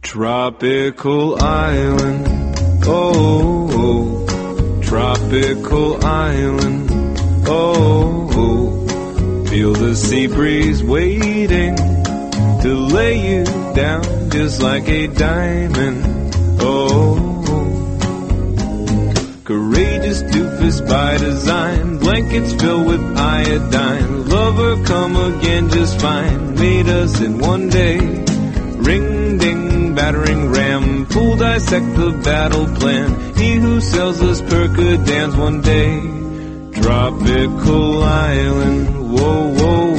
Tropical island, oh, oh, tropical island, oh, oh, feel the sea breeze waiting to lay you down just like a diamond, oh, oh. Courageous doofus by design, blankets filled with iodine, lover come again just fine, made us in one day, ring ding battering ram, fool dissect the battle plan, he who sells us percodans one day, tropical island, whoa, whoa,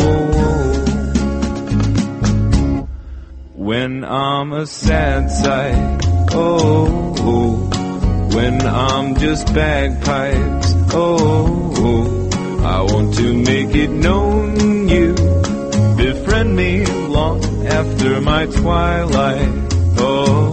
whoa, whoa. When I'm a sad sight, oh, oh, when I'm just bagpipes, oh, oh, I want to make it known you befriend me long after my twilight, oh,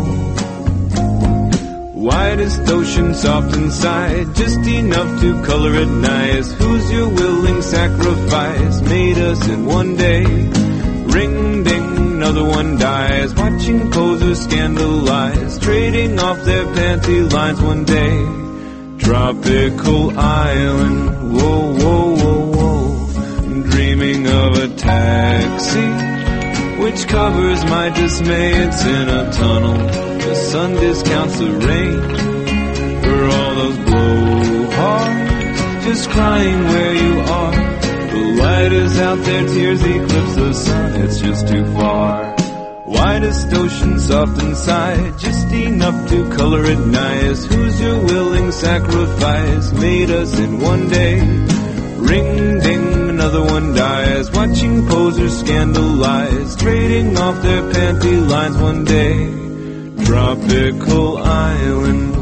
widest ocean soft inside, just enough to color it nice, who's your willing sacrifice, made us in one day, ring ding another one dies, watching posers scandalize, trading off their panty lines one day, tropical island, whoa, whoa, whoa, whoa, dreaming of a taxi which covers my dismay, it's in a tunnel, the sun discounts the rain, for all those blowhards, just crying where you are, the light is out there, tears eclipse the sun, it's just too far, widest ocean soft inside, just enough to color it nice, who's your willing sacrifice, made us in one day, ring ding another one dies, watching posers scandalize, trading off their panty lines one day, tropical island.